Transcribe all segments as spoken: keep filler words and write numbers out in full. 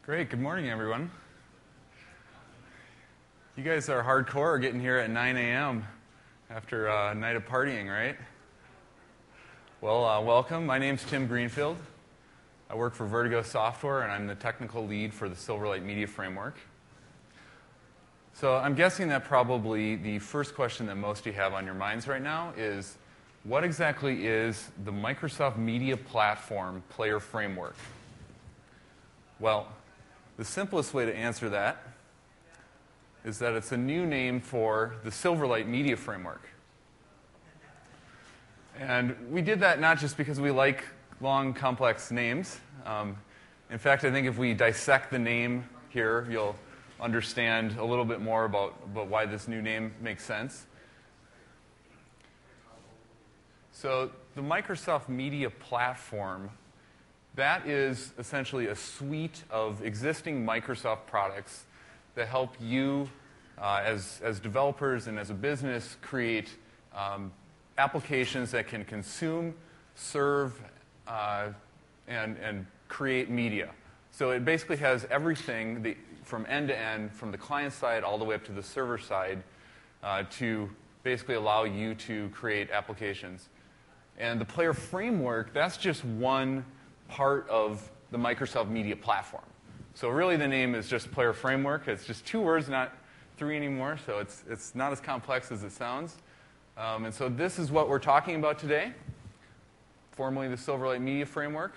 Great. Good morning, everyone. You guys are hardcore getting here at nine a m after a night of partying, right? Well, uh, welcome. My name's Tim Greenfield. I work for Vertigo Software, and I'm the technical lead for the Silverlight Media Framework. So I'm guessing that probably the first question that most of you have on your minds right now is, what exactly is the Microsoft Media Platform Player Framework? Well, the simplest way to answer that is that it's a new name for the Silverlight Media Framework. And we did that not just because we like long, complex names. Um, in fact, I think if we dissect the name here, you'll understand a little bit more about, about why this new name makes sense. So the Microsoft Media Platform, that is essentially a suite of existing Microsoft products that help you uh, as, as developers and as a business create um, applications that can consume, serve, uh, and, and create media. So it basically has everything that, from end to end, from the client side all the way up to the server side, uh, to basically allow you to create applications. And the Player Framework, that's just one part of the Microsoft Media Platform. So really the name is just Player Framework. It's just two words, not three anymore, so it's, it's not as complex as it sounds. Um, and so this is what we're talking about today, formerly the Silverlight Media Framework.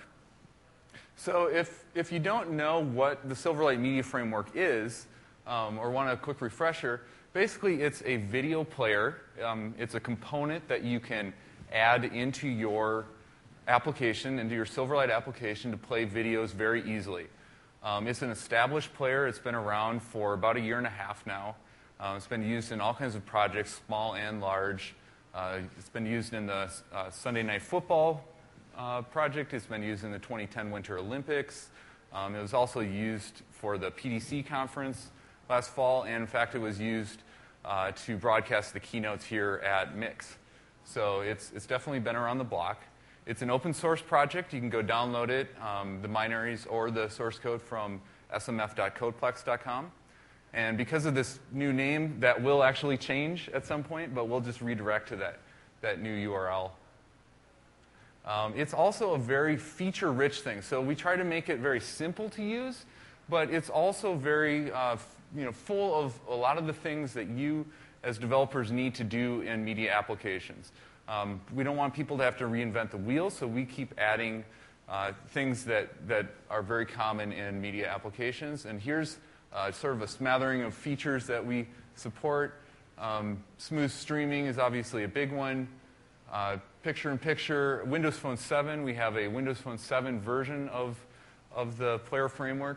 So if, if you don't know what the Silverlight Media Framework is, um, or want a quick refresher, basically it's a video player. Um, it's a component that you can add into your application, into your Silverlight application to play videos very easily. Um, it's an established player. It's been around for about a year and a half now. Uh, it's been used in all kinds of projects, small and large. Uh, it's been used in the uh, Sunday Night Football uh, project. It's been used in the twenty ten Winter Olympics. Um, it was also used for the P D C conference last fall, and in fact, it was used uh, to broadcast the keynotes here at Mix. So it's, it's definitely been around the block. It's an open source project. You can go download it, um, the binaries or the source code from s m f dot codeplex dot com. And because of this new name, that will actually change at some point, but we'll just redirect to that, that new U R L. Um, it's also a very feature-rich thing. So we try to make it very simple to use, but it's also very uh, you know, full of a lot of the things that you as developers need to do in media applications. Um, we don't want people to have to reinvent the wheel, so we keep adding uh, things that, that are very common in media applications. And here's uh, sort of a smattering of features that we support. Um, smooth streaming is obviously a big one. Uh, picture-in-picture, Windows Phone seven. We have a Windows Phone seven version of, of the Player Framework.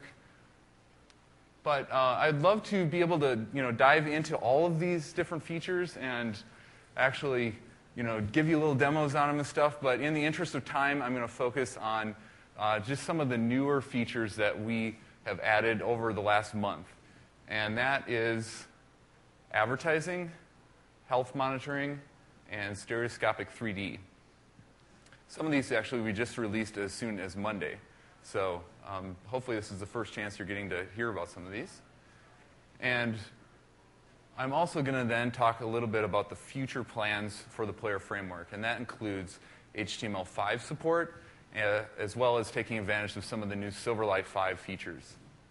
But uh, I'd love to be able to you know, dive into all of these different features and actually you know, give you little demos on them and stuff, but in the interest of time, I'm going to focus on uh, just some of the newer features that we have added over the last month. And that is advertising, health monitoring, and stereoscopic three D. Some of these actually we just released as soon as Monday. So um, hopefully this is the first chance you're getting to hear about some of these. And I'm also going to then talk a little bit about the future plans for the Player Framework, and that includes H T M L five support, uh, as well as taking advantage of some of the new Silverlight five features.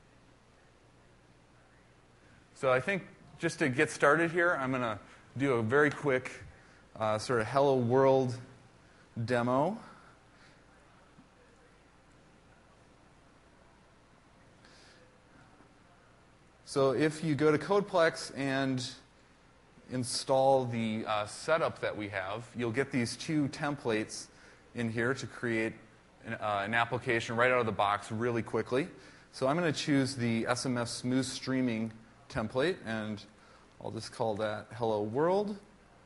So I think just to get started here, I'm going to do a very quick uh, sort of Hello World demo. So if you go to Codeplex and install the uh, setup that we have, you'll get these two templates in here to create an, uh, an application right out of the box really quickly. So I'm going to choose the S M F Smooth Streaming template, and I'll just call that Hello World.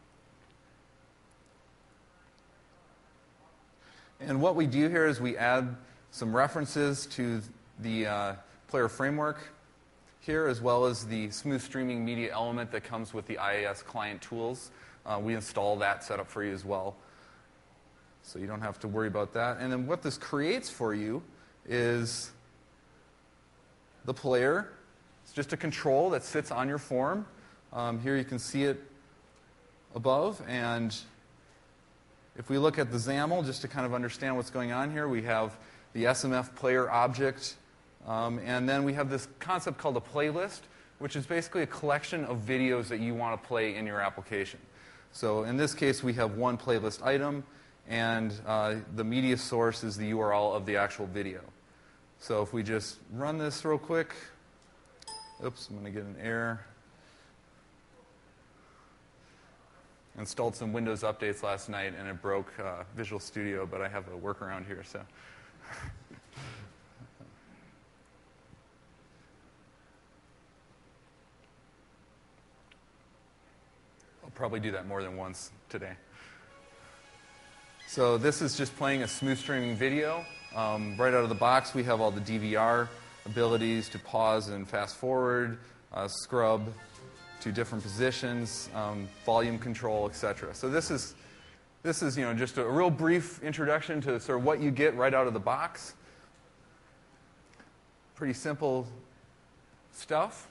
And what we do here is we add some references to the uh, Player Framework here, as well as the smooth streaming media element that comes with the I A S client tools. Uh, we install that setup for you as well. So you don't have to worry about that. And then what this creates for you is the player. It's just a control that sits on your form. Um, here you can see it above. And if we look at the XAML, just to kind of understand what's going on here, we have the S M F player object. Um, and then we have this concept called a playlist, which is basically a collection of videos that you want to play in your application. So in this case, we have one playlist item, and uh, the media source is the U R L of the actual video. So if we just run this real quick, oops, I'm going to get an error. Installed some Windows updates last night, and it broke uh, Visual Studio, but I have a workaround here. So. I'll probably do that more than once today. So this is just playing a smooth streaming video. Um, right out of the box, we have all the D V R abilities to pause and fast forward, uh, scrub to different positions, um, volume control, et cetera. So this is this is you know just a real brief introduction to sort of what you get right out of the box. Pretty simple stuff.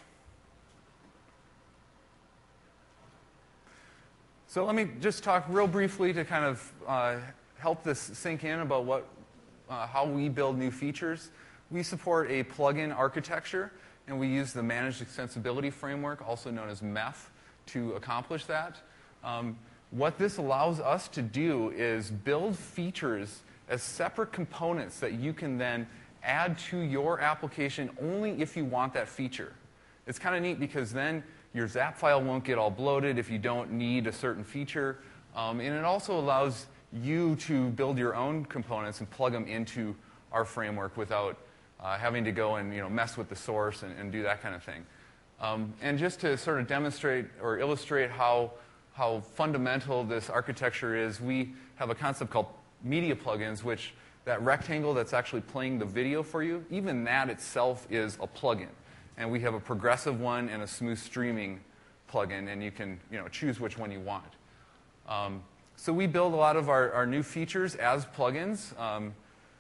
So let me just talk real briefly to kind of uh, help this sink in about what, uh, how we build new features. We support a plugin architecture, and we use the Managed Extensibility Framework, also known as M E F, to accomplish that. Um, what this allows us to do is build features as separate components that you can then add to your application only if you want that feature. It's kind of neat because then your zap file won't get all bloated if you don't need a certain feature. Um, and it also allows you to build your own components and plug them into our framework without uh, having to go and you know, mess with the source and, and do that kind of thing. Um, and just to sort of demonstrate or illustrate how, how fundamental this architecture is, we have a concept called media plugins, which that rectangle that's actually playing the video for you, even that itself is a plugin. And we have a progressive one and a smooth streaming plugin, and you can you know, choose which one you want. Um, so we build a lot of our, our new features as plugins. Um,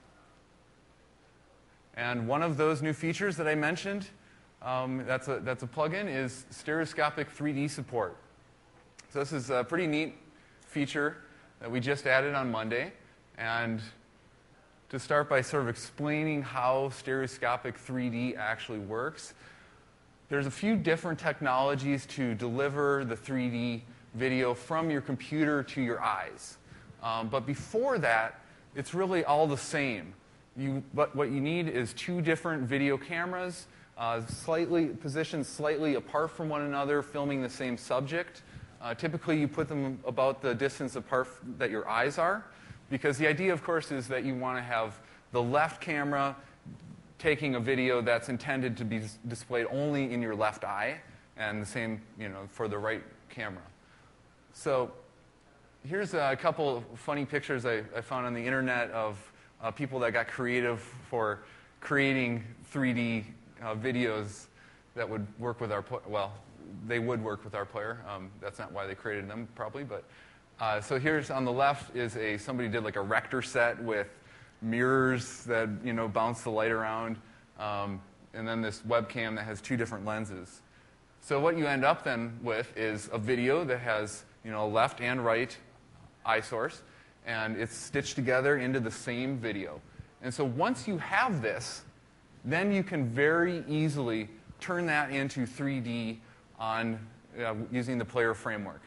and one of those new features that I mentioned, um, that's, a, that's a plugin, is stereoscopic three D support. So this is a pretty neat feature that we just added on Monday. And to start by sort of explaining how stereoscopic three D actually works, there's a few different technologies to deliver the three D video from your computer to your eyes. Um, but before that, it's really all the same. You, but what you need is two different video cameras, uh, slightly positioned slightly apart from one another, filming the same subject. Uh, typically, you put them about the distance apart that your eyes are. Because the idea, of course, is that you want to have the left camera taking a video that's intended to be displayed only in your left eye, and the same, you know, for the right camera. So here's a couple funny pictures I, I found on the internet of uh, people that got creative for creating three D uh, videos that would work with our, well, they would work with our player. Um, that's not why they created them, probably, but. Uh, so here's on the left is a somebody did like a Rector set with mirrors that you know bounce the light around, um, and then this webcam that has two different lenses. So what you end up then with is a video that has you know a left and right eye source, and it's stitched together into the same video. And so once you have this, then you can very easily turn that into three D on uh, using the player framework.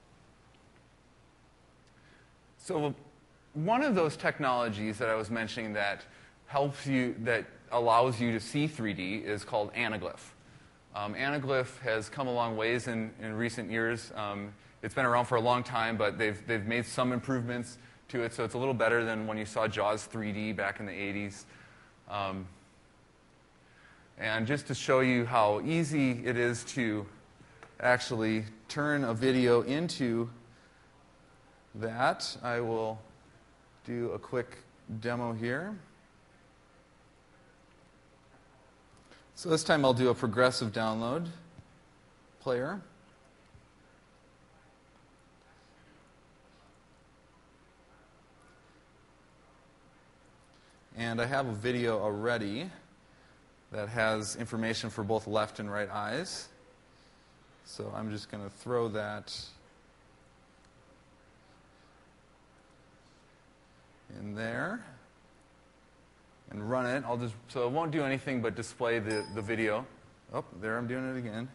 So one of those technologies that I was mentioning that helps you, that allows you to see three D is called Anaglyph. Um, Anaglyph has come a long ways in, in recent years. Um, it's been around for a long time, but they've, they've made some improvements to it, so it's a little better than when you saw JAWS three D back in the eighties. Um, and just to show you how easy it is to actually turn a video into that, I will do a quick demo here. So this time I'll do a progressive download player. And I have a video already that has information for both left and right eyes. So I'm just going to throw that in there and run it. I'll just so it won't do anything but display the, the video. Oh, there I'm doing it again.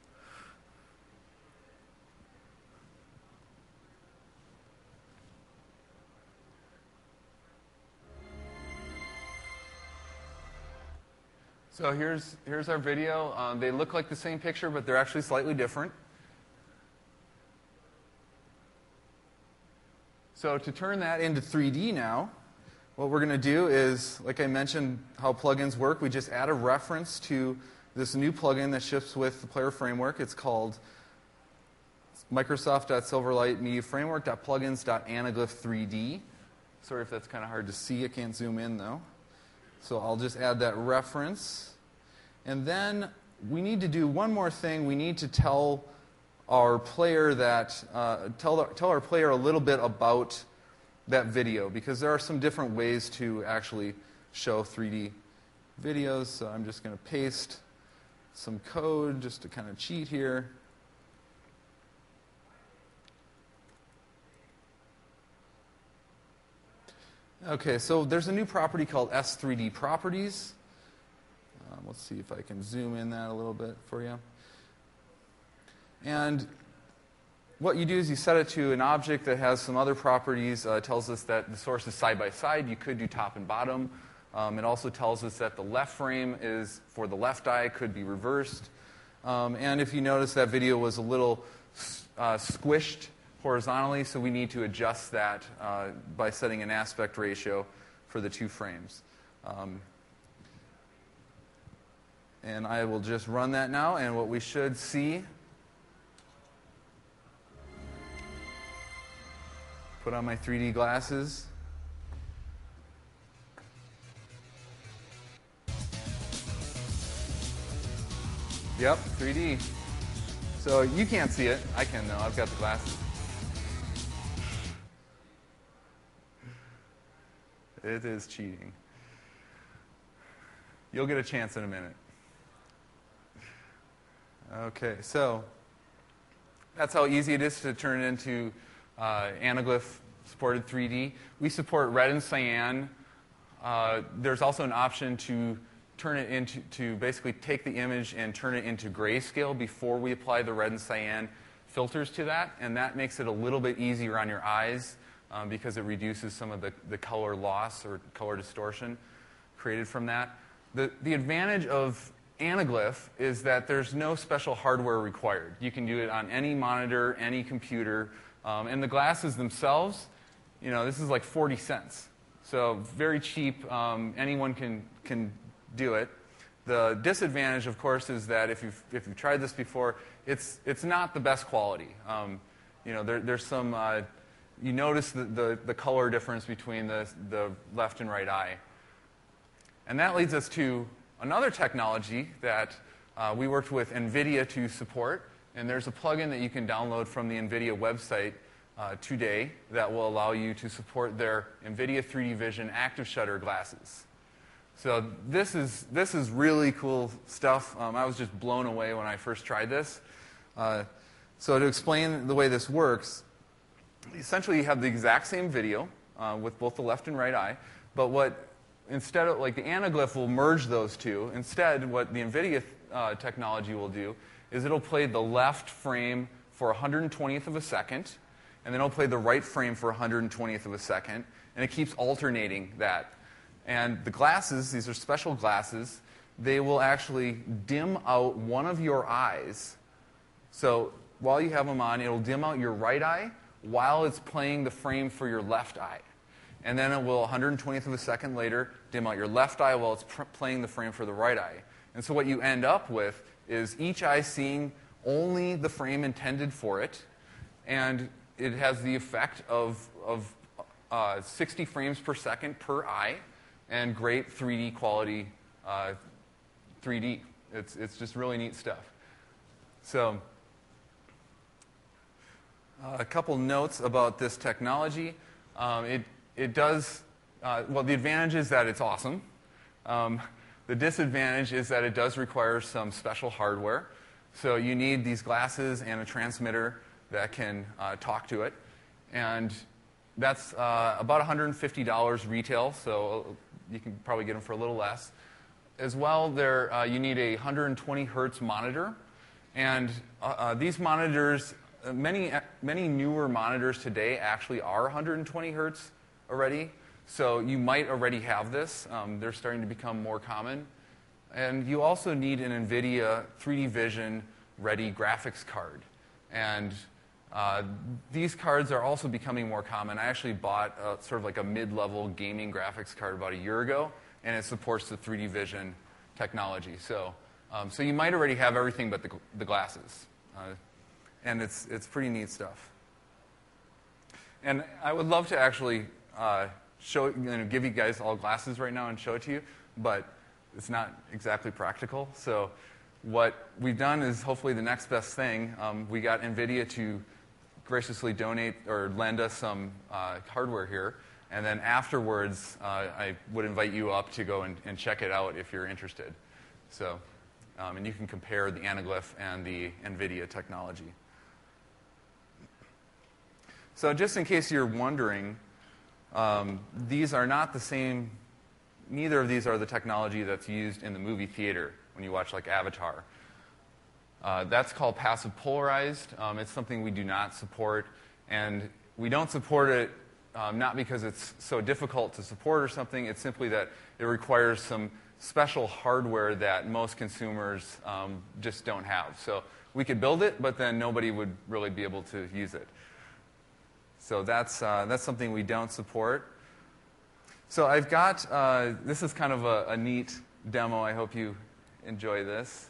So here's, here's our video. Um, they look like the same picture, but they're actually slightly different. So to turn that into three D now, what we're going to do is, like I mentioned, how plugins work. We just add a reference to this new plugin that ships with the Player Framework. It's called Microsoft.Silverlight Media Framework.plugins.anaglyph three D. Sorry if that's kind of hard to see. I can't zoom in, though. So I'll just add that reference. And then we need to do one more thing. We need to tell our player that uh, tell, tell our player a little bit about that video, because there are some different ways to actually show three D videos. So I'm just going to paste some code just to kind of cheat here. Okay, so there's a new property called S three D Properties. Um, let's see if I can zoom in that a little bit for you. And what you do is you set it to an object that has some other properties. Uh, it tells us that the source is side by side. You could do top and bottom. Um, it also tells us that the left frame is for the left eye, could be reversed. Um, and if you notice, that video was a little uh, squished horizontally, so we need to adjust that uh, by setting an aspect ratio for the two frames. Um, and I will just run that now, and what we should see, put on my three D glasses. Yep, three D. So you can't see it. I can, though. I've got the glasses. It is cheating. You'll get a chance in a minute. Okay, so that's how easy it is to turn it into uh, Anaglyph-supported three D. We support red and cyan. Uh, there's also an option to turn it into, to basically take the image and turn it into grayscale before we apply the red and cyan filters to that, and that makes it a little bit easier on your eyes um, because it reduces some of the, the color loss or color distortion created from that. The, the advantage of Anaglyph is that there's no special hardware required. You can do it on any monitor, any computer, um, and the glasses themselves, you know, this is like forty cents. So very cheap. Um, anyone can, can do it. The disadvantage, of course, is that if you've, if you've tried this before, it's, it's not the best quality. Um, you know, there, there's some, uh, you notice the, the, the color difference between the, the left and right eye. And that leads us to another technology that uh, we worked with NVIDIA to support. And there's a plugin that you can download from the NVIDIA website uh, today that will allow you to support their NVIDIA three D Vision Active Shutter glasses. So this is, this is really cool stuff. Um, I was just blown away when I first tried this. Uh, so to explain the way this works, essentially you have the exact same video uh, with both the left and right eye, but what instead of, like the Anaglyph will merge those two. Instead, what the NVIDIA uh, technology will do is it'll play the left frame for one hundred twentieth of a second, and then it'll play the right frame for one hundred twentieth of a second, and it keeps alternating that. And the glasses, these are special glasses, they will actually dim out one of your eyes. So while you have them on, it'll dim out your right eye while it's playing the frame for your left eye. And then it will, one hundred twentieth of a second later, dim out your left eye while it's pr- playing the frame for the right eye. And so what you end up with is each eye seeing only the frame intended for it, and it has the effect of, of uh, sixty frames per second per eye, and great three D quality uh, three D. It's, it's just really neat stuff. So uh, a couple notes about this technology. Um, it, it does, uh, well, the advantage is that it's awesome. Um, The disadvantage is that it does require some special hardware. So you need these glasses and a transmitter that can uh, talk to it. And that's uh, about one hundred fifty dollars retail, so you can probably get them for a little less. As well, there, uh, you need a one hundred twenty hertz monitor. And uh, uh, these monitors, uh, many, many newer monitors today actually are one hundred twenty hertz already. So you might already have this. Um, they're starting to become more common. And you also need an NVIDIA three D Vision ready graphics card. And uh, these cards are also becoming more common. I actually bought a, sort of like a mid-level gaming graphics card about a year ago, and it supports the three D Vision technology. So, um, so you might already have everything but the, the glasses. Uh, and it's, it's pretty neat stuff. And I would love to actually uh, show, you know, give you guys all glasses right now and show it to you, but it's not exactly practical. So what we've done is hopefully the next best thing. Um, we got NVIDIA to graciously donate or lend us some uh, hardware here. And then afterwards, uh, I would invite you up to go and, and check it out if you're interested. So, um, and you can compare the Anaglyph and the NVIDIA technology. So just in case you're wondering, um, these are not the same. Neither of these are the technology that's used in the movie theater when you watch like Avatar. Uh, that's called passive polarized. Um, it's something we do not support. And we don't support it um, not because it's so difficult to support or something. It's simply that it requires some special hardware that most consumers um, just don't have. So we could build it, but then nobody would really be able to use it. So that's, uh, that's something we don't support. So I've got, uh, this is kind of a, a neat demo. I hope you enjoy this.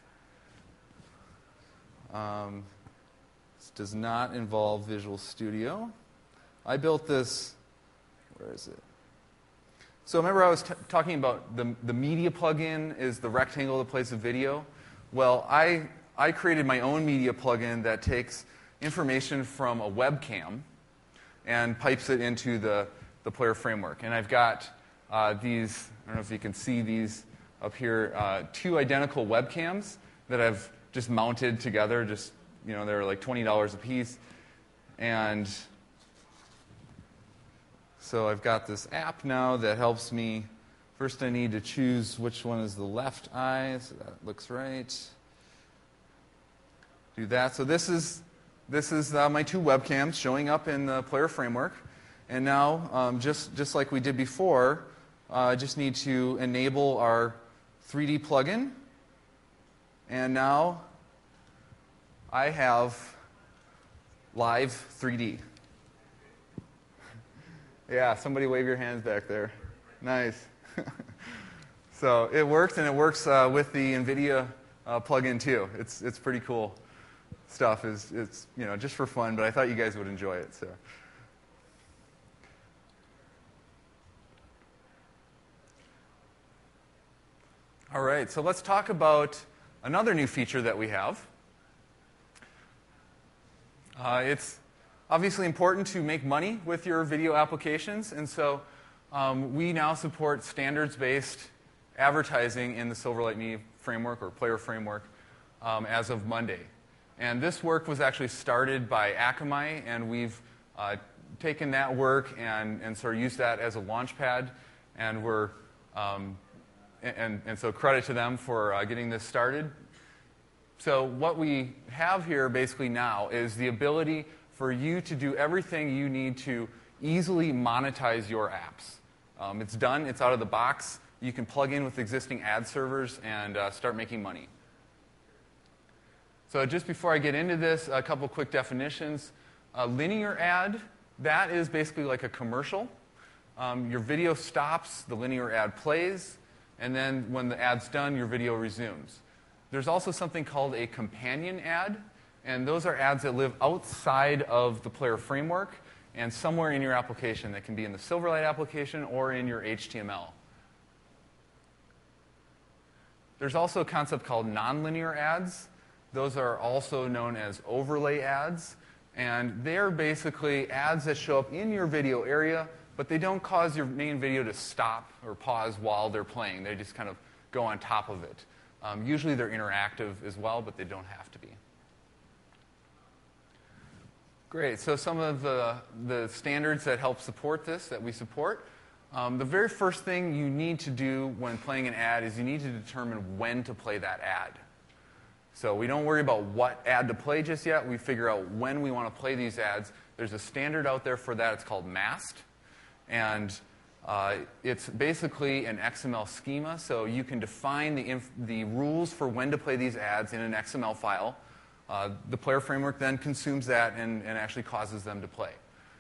Um, this does not involve Visual Studio. I built this, where is it? So remember I was t- talking about the, the media plugin is the rectangle that plays the video? Well, I, I created my own media plugin that takes information from a webcam and pipes it into the, the player framework. And I've got uh, these, I don't know if you can see these up here, uh, two identical webcams that I've just mounted together. Just, you know, they're like twenty dollars a piece. And so I've got this app now that helps me. First I need to choose which one is the left eye, so that looks right. Do that. So this is this is uh, my two webcams showing up in the player framework. And now, um, just, just like we did before, uh, I just need to enable our three D plugin. And now I have live three D. Yeah, somebody wave your hands back there. Nice. So it works, and it works uh, with the NVIDIA uh, plugin too. It's it's pretty cool stuff. It's, it's you know just for fun, but I thought you guys would enjoy it. So. All right, so let's talk about another new feature that we have. Uh, it's obviously important to make money with your video applications, and so um, we now support standards-based advertising in the Silverlight Media framework or player framework um, as of Monday. And this work was actually started by Akamai, and we've uh, taken that work and, and sort of used that as a launch pad, and we're um, And, and so credit to them for uh, getting this started. So what we have here basically now is the ability for you to do everything you need to easily monetize your apps. Um, it's done. It's out of the box. You can plug in with existing ad servers and uh, start making money. So just before I get into this, a couple quick definitions. A linear ad, that is basically like a commercial. Um, your video stops, the linear ad plays, and then when the ad's done, your video resumes. There's also something called a companion ad, and those are ads that live outside of the player framework and somewhere in your application. That can be in the Silverlight application or in your H T M L. There's also a concept called nonlinear ads. Those are also known as overlay ads, and they're basically ads that show up in your video area, but they don't cause your main video to stop or pause while they're playing. They just kind of go on top of it. Um, usually they're interactive as well, but they don't have to be. Great. So some of the, the standards that help support this, that we support. Um, the very first thing you need to do when playing an ad is you need to determine when to play that ad. So we don't worry about what ad to play just yet. We figure out when we want to play these ads. There's a standard out there for that. It's called MAST. And uh, it's basically an X M L schema. So you can define the, inf- the rules for when to play these ads in an X M L file. Uh, the player framework then consumes that and, and actually causes them to play.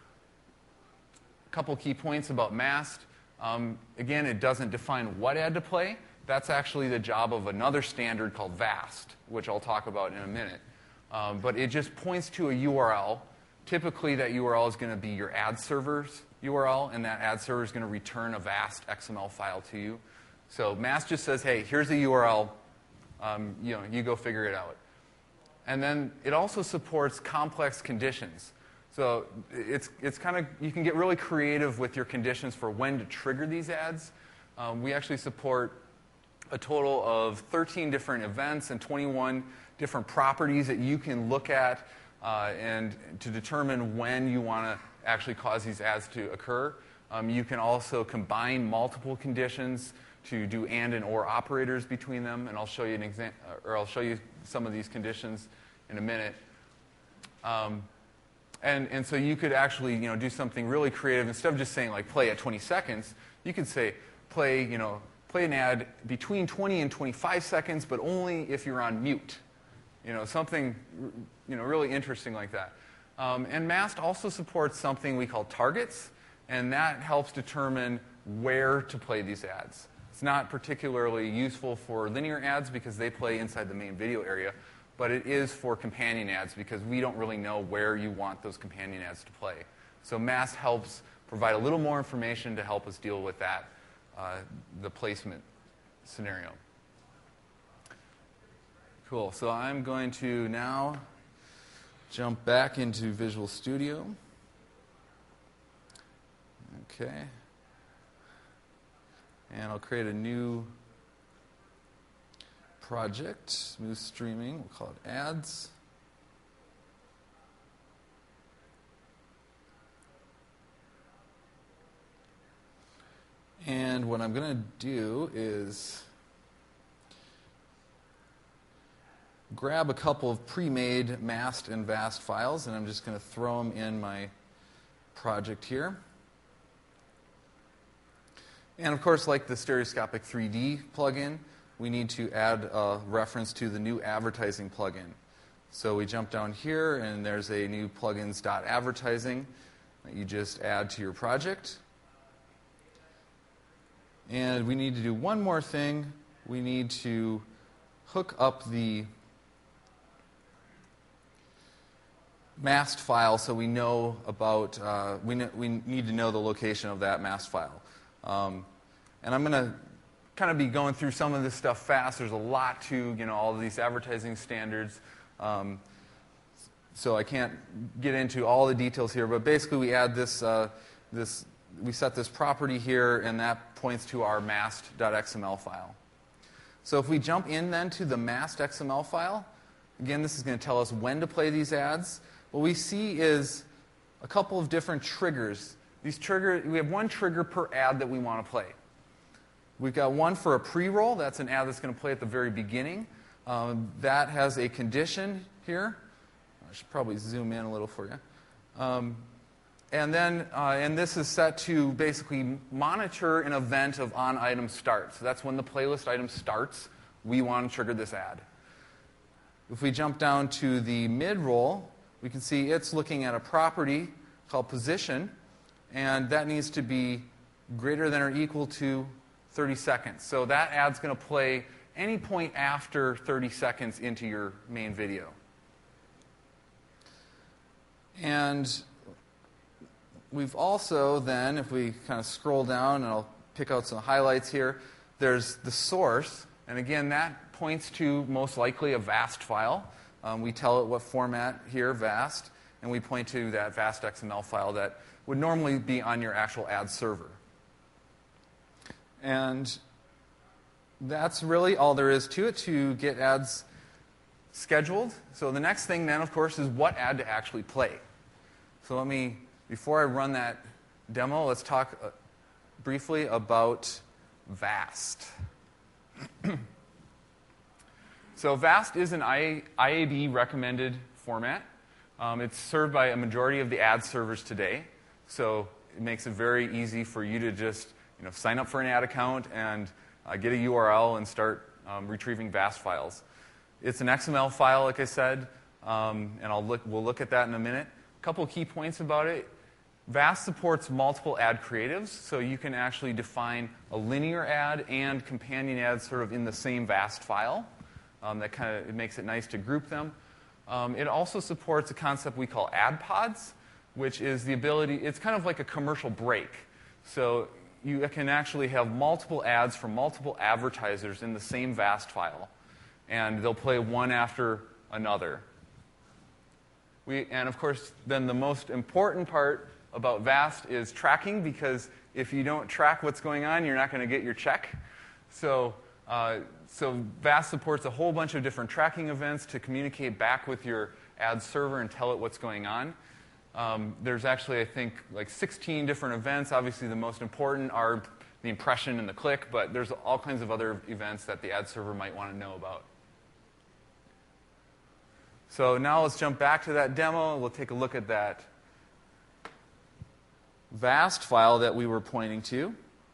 A couple key points about MAST. Um, again, it doesn't define what ad to play. That's actually the job of another standard called VAST, which I'll talk about in a minute. Um, but it just points to a U R L. Typically, that U R L is going to be your ad server's U R L, and that ad server is going to return a VAST X M L file to you. So MAST just says, hey, here's the U R L. Um, you know, you go figure it out. And then it also supports complex conditions. So it's, it's kind of, you can get really creative with your conditions for when to trigger these ads. Um, we actually support a total of thirteen different events and twenty-one different properties that you can look at uh, and to determine when you want to actually cause these ads to occur. Um, you can also combine multiple conditions to do and and or operators between them, and I'll show you an exam- or I'll show you some of these conditions in a minute. Um, and and so you could actually you know do something really creative instead of just saying like play at twenty seconds. You could say play you know play an ad between twenty and twenty-five seconds, but only if you're on mute. You know something you know really interesting like that. Um, and MAST also supports something we call targets, and that helps determine where to play these ads. It's not particularly useful for linear ads because they play inside the main video area, but it is for companion ads because we don't really know where you want those companion ads to play. So MAST helps provide a little more information to help us deal with that, uh, the placement scenario. Cool. So I'm going to now jump back into Visual Studio. Okay. And I'll create a new project, Smooth Streaming. We'll call it Ads. And what I'm going to do is grab a couple of pre-made MAST and VAST files, and I'm just going to throw them in my project here. And of course, like the Stereoscopic three D plugin, we need to add a reference to the new advertising plugin. So we jump down here, and there's a new plugins.advertising that you just add to your project. And we need to do one more thing. We need to hook up the MAST file so we know about, uh, we, ne- we need to know the location of that MAST file. Um, and I'm going to kind of be going through some of this stuff fast. There's a lot to, you know, all of these advertising standards. Um, so I can't get into all the details here, but basically we add this, uh, this, we set this property here, and that points to our mast.xml file. So if we jump in then to the mast.xml file, again, this is going to tell us when to play these ads. What we see is a couple of different triggers. These trigger, we have one trigger per ad that we want to play. We've got one for a pre-roll. That's an ad that's going to play at the very beginning. Um, that has a condition here. I should probably zoom in a little for you. Um, and then, uh, and this is set to basically monitor an event of on item start. So that's when the playlist item starts. We want to trigger this ad. If we jump down to the mid-roll, we can see it's looking at a property called position. And that needs to be greater than or equal to thirty seconds. So that ad's going to play any point after thirty seconds into your main video. And we've also then, if we kind of scroll down, and I'll pick out some highlights here, there's the source. And again, that points to most likely a VAST file. Um, we tell it what format here, VAST, and we point to that VAST.xml file that would normally be on your actual ad server. And that's really all there is to it to get ads scheduled. So the next thing then, of course, is what ad to actually play. So let me, before I run that demo, let's talk uh, briefly about VAST. So VAST is an I A B recommended format. Um, it's served by a majority of the ad servers today. So it makes it very easy for you to just you know, sign up for an ad account and uh, get a U R L and start um, retrieving VAST files. It's an X M L file, like I said, um, and I'll look, we'll look at that in a minute. A couple key points about it. VAST supports multiple ad creatives, so you can actually define a linear ad and companion ads sort of in the same VAST file. Um, that kind of it makes it nice to group them. Um, it also supports a concept we call ad pods, which is the ability, it's kind of like a commercial break. So you can actually have multiple ads from multiple advertisers in the same VAST file, and they'll play one after another. We, and of course, then the most important part about VAST is tracking, because if you don't track what's going on, you're not going to get your check. So, uh, so VAST supports a whole bunch of different tracking events to communicate back with your ad server and tell it what's going on. Um, there's actually, I think, like sixteen different events. Obviously, the most important are the impression and the click, but there's all kinds of other events that the ad server might want to know about. So now let's jump back to that demo. We'll take a look at that VAST file that we were pointing to.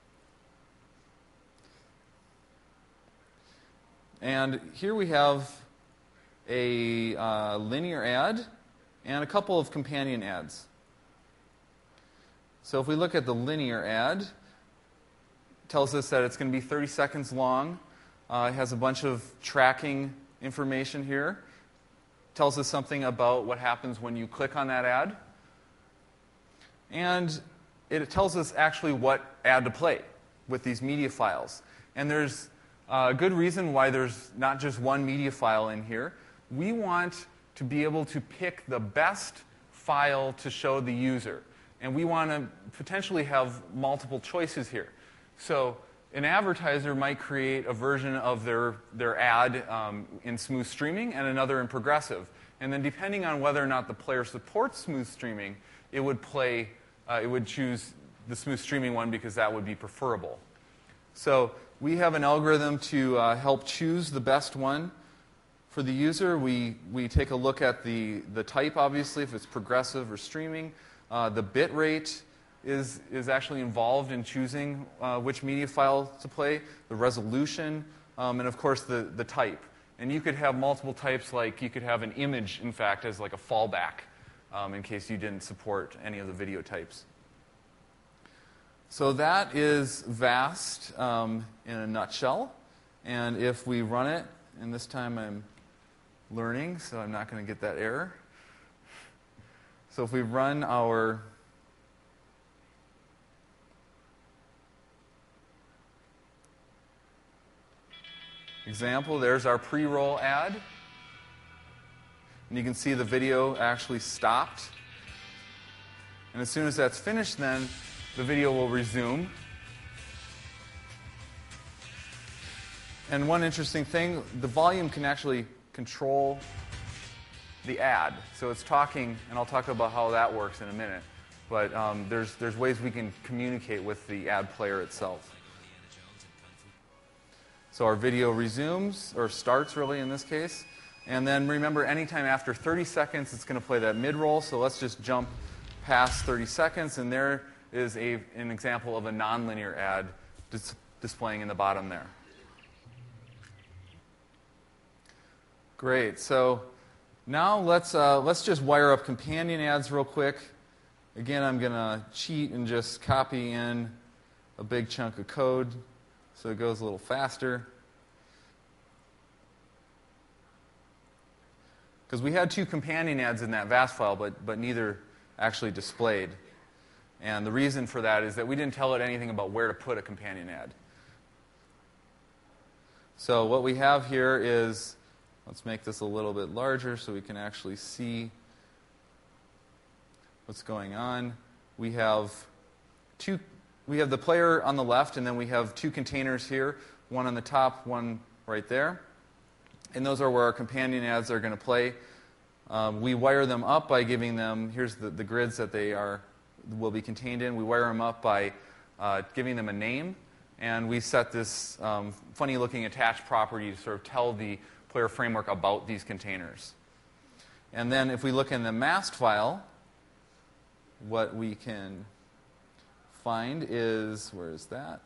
And here we have a uh, linear ad and a couple of companion ads. So if we look at the linear ad, it tells us that it's going to be thirty seconds long. Uh, it has a bunch of tracking information here. It tells us something about what happens when you click on that ad. And it tells us actually what ad to play with these media files. And there's a good reason why there's not just one media file in here. We want to be able to pick the best file to show the user. And we want to potentially have multiple choices here. So an advertiser might create a version of their, their ad um, in smooth streaming and another in progressive. And then depending on whether or not the player supports smooth streaming, it would play, uh, it would choose the smooth streaming one because that would be preferable. So we have an algorithm to uh, help choose the best one for the user. We, we take a look at the, the type, obviously, if it's progressive or streaming. Uh, the bit rate is, is actually involved in choosing uh, which media file to play, the resolution, um, and of course the, the type. And you could have multiple types, like you could have an image, in fact, as like a fallback um, in case you didn't support any of the video types. So that is VAST um, in a nutshell. And if we run it, and this time I'm learning, so I'm not going to get that error. So if we run our example, there's our pre-roll ad. And you can see the video actually stopped. And as soon as that's finished, then the video will resume. And one interesting thing, the volume can actually control the ad. So it's talking, and I'll talk about how that works in a minute. But um, there's, there's ways we can communicate with the ad player itself. So our video resumes, or starts really in this case. And then remember, anytime after thirty seconds, it's going to play that mid-roll. So let's just jump past thirty seconds, and there is a, an example of a nonlinear ad dis displaying in the bottom there. Great. So now let's, uh, let's just wire up companion ads real quick. Again, I'm going to cheat and just copy in a big chunk of code so it goes a little faster. Because we had two companion ads in that VAST file, but, but neither actually displayed. And the reason for that is that we didn't tell it anything about where to put a companion ad. So what we have here is, let's make this a little bit larger so we can actually see what's going on. We have two, we have the player on the left, and then we have two containers here. one on the top, one right there. And those are where our companion ads are going to play. Um, we wire them up by giving them, here's the, the grids that they are will be contained in. We wire them up by uh, giving them a name, and we set this um, funny-looking attached property to sort of tell the player framework about these containers. And then if we look in the mast file, what we can find is, where is that?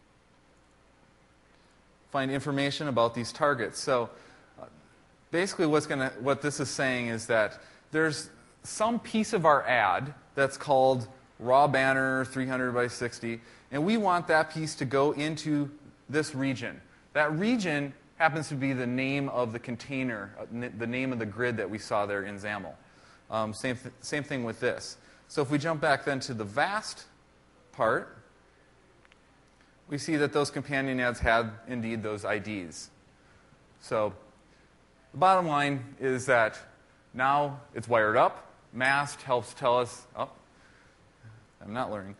Find information about these targets. So uh, basically what's gonna, what this is saying is that there's some piece of our ad that's called raw banner three hundred by sixty, and we want that piece to go into this region. That region happens to be the name of the container, uh, n- the name of the grid that we saw there in XAML. Um, same, th- same thing with this. So if we jump back then to the vast part, we see that those companion ads had indeed those I Ds. So the bottom line is that now it's wired up. Mast helps tell us, oh, I'm not learning.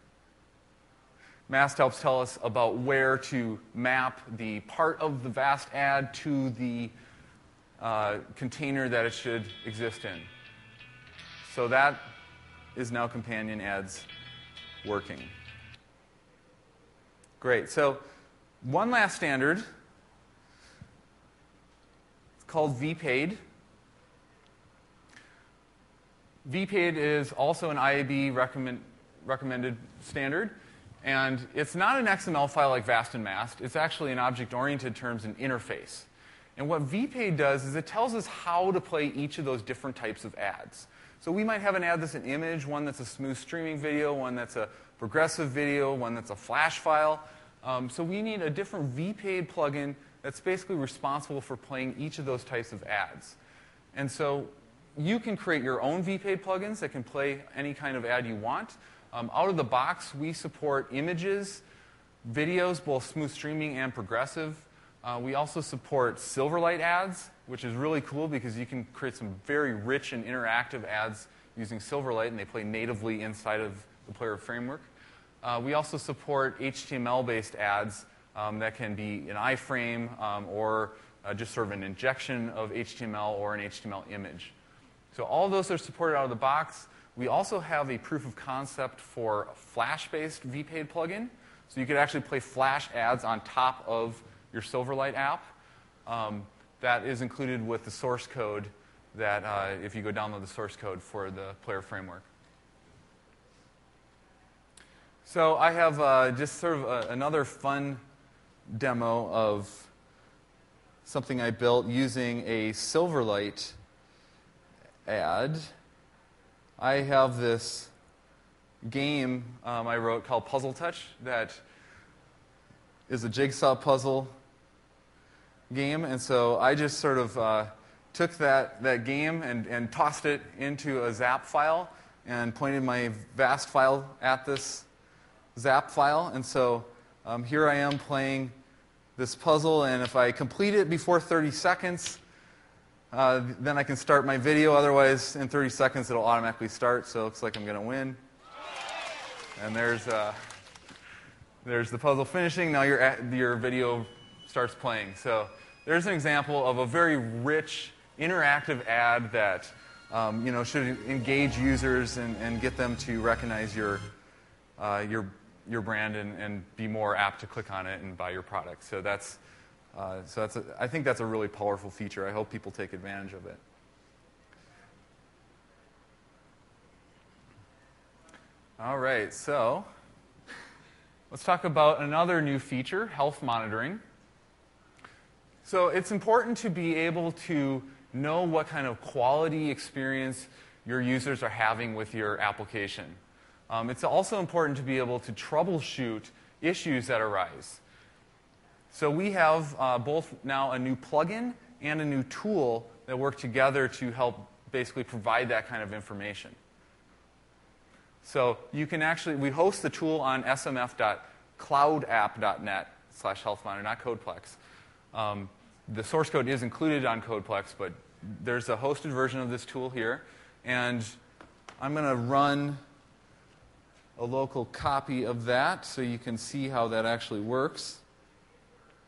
Mast helps tell us about where to map the part of the vast ad to the uh, container that it should exist in. So that is now companion ads working. Great. So one last standard. It's called V P A I D. V P A I D is also an I A B recommend, recommended standard. And it's not an X M L file like Vast and Mast. It's actually an object-oriented terms and interface. And what V P A I D does is it tells us how to play each of those different types of ads. So we might have an ad that's an image, one that's a smooth streaming video, one that's a progressive video, one that's a flash file. Um, so we need a different V P A I D plugin that's basically responsible for playing each of those types of ads. And so you can create your own V P A I D plugins that can play any kind of ad you want. Um, out of the box, we support images, videos, both smooth streaming and progressive. Uh, we also support Silverlight ads, which is really cool because you can create some very rich and interactive ads using Silverlight, and they play natively inside of the player framework. Uh, we also support H T M L-based ads um, that can be an iframe um, or uh, just sort of an injection of H T M L or an H T M L image. So all of those are supported out of the box. We also have a proof of concept for a Flash-based V P A I D plugin. So you could actually play Flash ads on top of your Silverlight app. Um, that is included with the source code that uh, if you go download the source code for the player framework. So I have uh, just sort of a, another fun demo of something I built using a Silverlight ad. I have this game um, I wrote called Puzzle Touch that is a jigsaw puzzle game. And so I just sort of uh, took that, that game and, and tossed it into a zap file and pointed my vast file at this zap file. And so um, here I am playing this puzzle, and if I complete it before thirty seconds, uh, then I can start my video. Otherwise, in thirty seconds, it'll automatically start, so it looks like I'm going to win. And there's, uh, there's the puzzle finishing. Now your, your video starts playing. So there's an example of a very rich, interactive ad that um, you know, should engage users and, and get them to recognize your, uh, your your brand and, and be more apt to click on it and buy your product. So that's, uh, so that's a, I think that's a really powerful feature. I hope people take advantage of it. All right, so let's talk about another new feature, health monitoring. So it's important to be able to know what kind of quality experience your users are having with your application. Um, it's also important to be able to troubleshoot issues that arise. So we have uh, both now a new plugin and a new tool that work together to help basically provide that kind of information. So you can actually, we host the tool on s m f dot cloud app dot net slash health monitor, not Codeplex. Um, the source code is included on Codeplex, but there's a hosted version of this tool here. And I'm going to run a local copy of that so you can see how that actually works.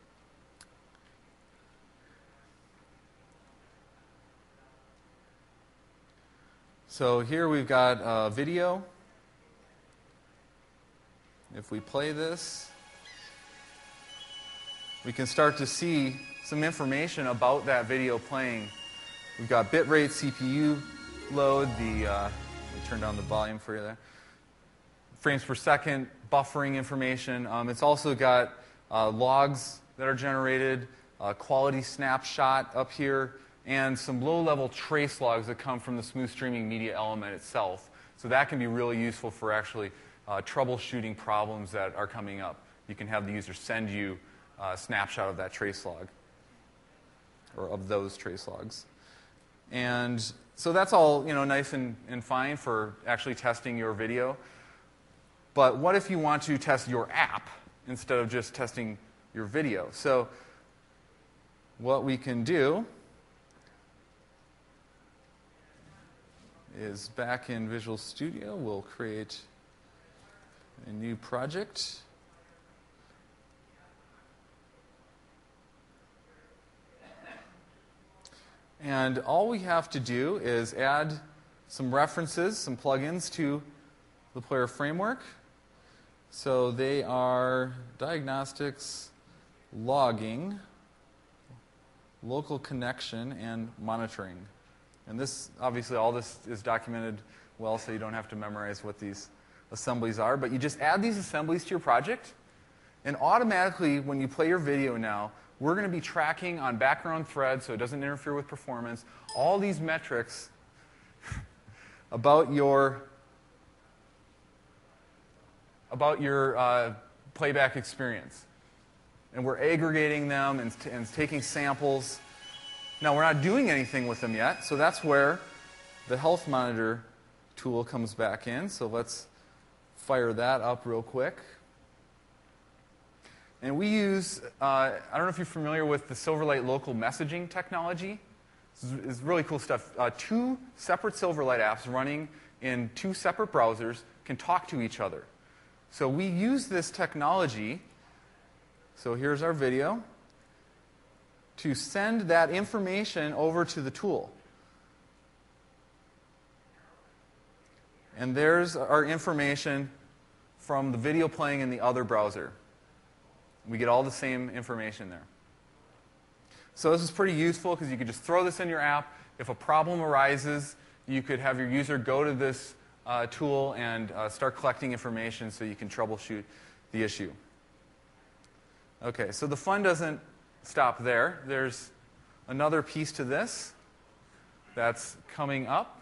So here we've got a video. If we play this, we can start to see some information about that video playing. We've got bitrate, C P U load, the, uh, let me turn down the volume for you there, frames per second, buffering information. Um, it's also got uh, logs that are generated, a quality snapshot up here, and some low-level trace logs that come from the smooth streaming media element itself. So that can be really useful for actually uh, troubleshooting problems that are coming up. You can have the user send you a snapshot of that trace log, or of those trace logs. And so that's all, you know, nice and, and fine for actually testing your video. But what if you want to test your app instead of just testing your video? So what we can do is back in Visual Studio, we'll create a new project. And all we have to do is add some references, some plugins to the player framework. So they are diagnostics, logging, local connection, and monitoring. And this, obviously, all this is documented well, so you don't have to memorize what these assemblies are. But you just add these assemblies to your project, and automatically, when you play your video now, we're going to be tracking on background threads so it doesn't interfere with performance, all these metrics about your, about your uh, playback experience. And we're aggregating them and, t- and taking samples. Now, we're not doing anything with them yet, so that's where the Health Monitor tool comes back in. So let's fire that up real quick. And we use, uh, I don't know if you're familiar with the Silverlight local messaging technology. This is, is really cool stuff. Uh, two separate Silverlight apps running in two separate browsers can talk to each other. So we use this technology, so here's our video, to send that information over to the tool. And there's our information from the video playing in the other browser. We get all the same information there. So this is pretty useful because you could just throw this in your app. If a problem arises, you could have your user go to this uh, tool and uh, start collecting information so you can troubleshoot the issue. Okay, so the fun doesn't stop there. There's another piece to this that's coming up.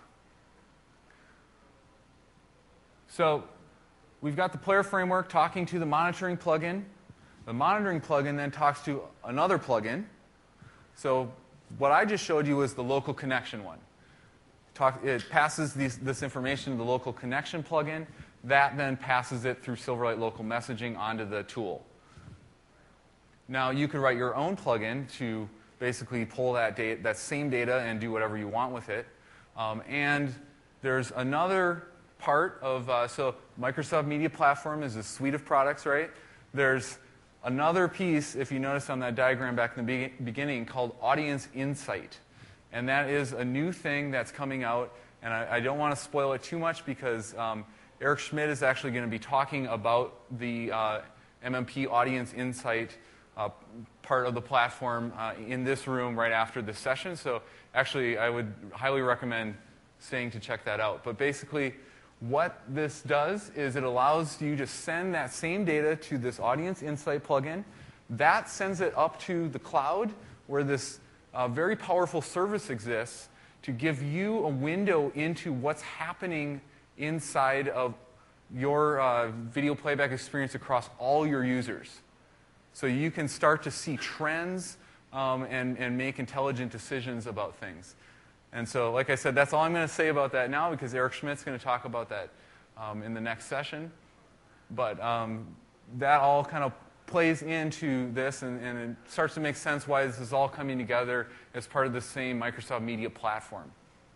So we've got the player framework talking to the monitoring plugin. The monitoring plugin then talks to another plugin. So what I just showed you was the local connection one. Talk, it passes these, this information to the local connection plugin. That then passes it through Silverlight local messaging onto the tool. Now you could write your own plugin to basically pull that, data, that same data and do whatever you want with it. Um, and there's another part of, uh, so Microsoft Media Platform is a suite of products, right? There's another piece, if you notice on that diagram back in the be- beginning, called Audience Insight. And that is a new thing that's coming out. And I, I don't want to spoil it too much because um, Eric Schmidt is actually going to be talking about the uh, M M P Audience Insight uh, part of the platform uh, in this room right after this session. So actually, I would highly recommend staying to check that out. But basically, what this does is it allows you to send that same data to this Audience Insight plugin. That sends it up to the cloud where this uh, very powerful service exists to give you a window into what's happening inside of your uh, video playback experience across all your users. So you can start to see trends um, and, and make intelligent decisions about things. And so, like I said, that's all I'm going to say about that now because Eric Schmidt's going to talk about that um, in the next session. But um, that all kind of plays into this, and, and it starts to make sense why this is all coming together as part of the same Microsoft Media Platform.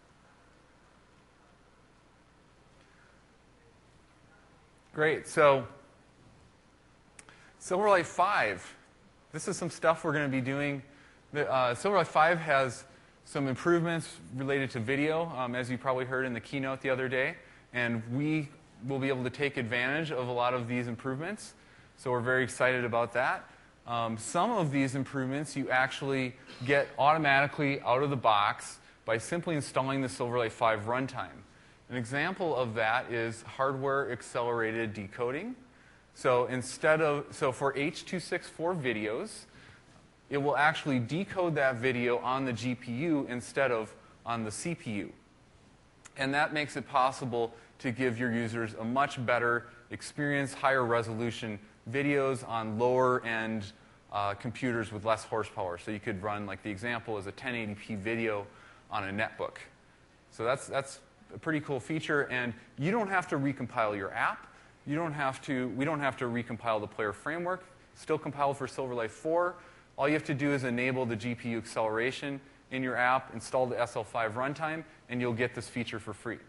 Great. So Silverlight five. This is some stuff we're going to be doing. The, uh, Silverlight five has some improvements related to video, um, as you probably heard in the keynote the other day. And we will be able to take advantage of a lot of these improvements. So we're very excited about that. Um, some of these improvements you actually get automatically out of the box by simply installing the Silverlight five runtime. An example of that is hardware accelerated decoding. So instead of, so for H two sixty-four videos, it will actually decode that video on the G P U instead of on the C P U. And that makes it possible to give your users a much better experience, higher resolution videos on lower end uh, computers with less horsepower. So you could run, like the example is a ten eighty p video on a netbook. So that's, that's a pretty cool feature, and you don't have to recompile your app. You don't have to, we don't have to recompile the player framework. Still compiled for Silverlight four. All you have to do is enable the G P U acceleration in your app, install the S L five runtime, and you'll get this feature for free.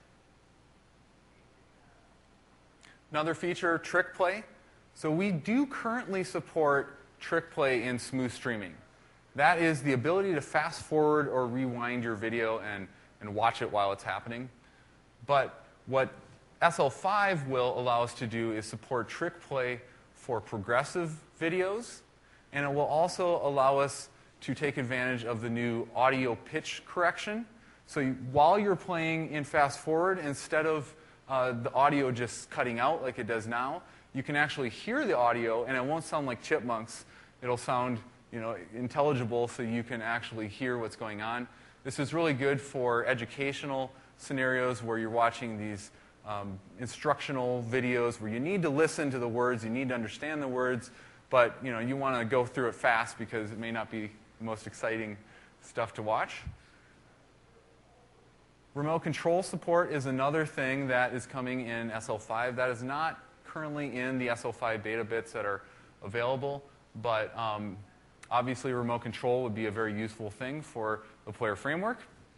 Another feature, Trick Play. So we do currently support Trick Play in smooth streaming. That is the ability to fast forward or rewind your video and, and watch it while it's happening. But what S L five will allow us to do is support Trick Play for progressive videos, and it will also allow us to take advantage of the new audio pitch correction. So you, while you're playing in fast forward, instead of uh, the audio just cutting out like it does now, you can actually hear the audio, and it won't sound like chipmunks. It'll sound, you know, intelligible, so you can actually hear what's going on. This is really good for educational scenarios where you're watching these um, instructional videos where you need to listen to the words, you need to understand the words, but you know, you want to go through it fast because it may not be the most exciting stuff to watch. Remote control support is another thing that is coming in S L five. That is not currently in the S L five beta bits that are available, but um, obviously remote control would be a very useful thing for the player framework.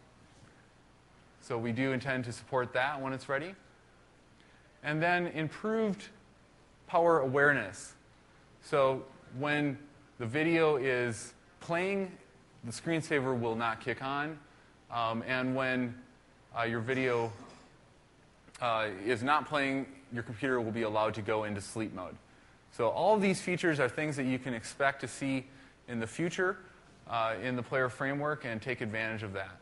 So we do intend to support that when it's ready. And then improved power awareness. So when the video is playing, the screensaver will not kick on. Um, and when uh, your video uh, is not playing, your computer will be allowed to go into sleep mode. So all of these features are things that you can expect to see in the future uh, in the player framework, and take advantage of that.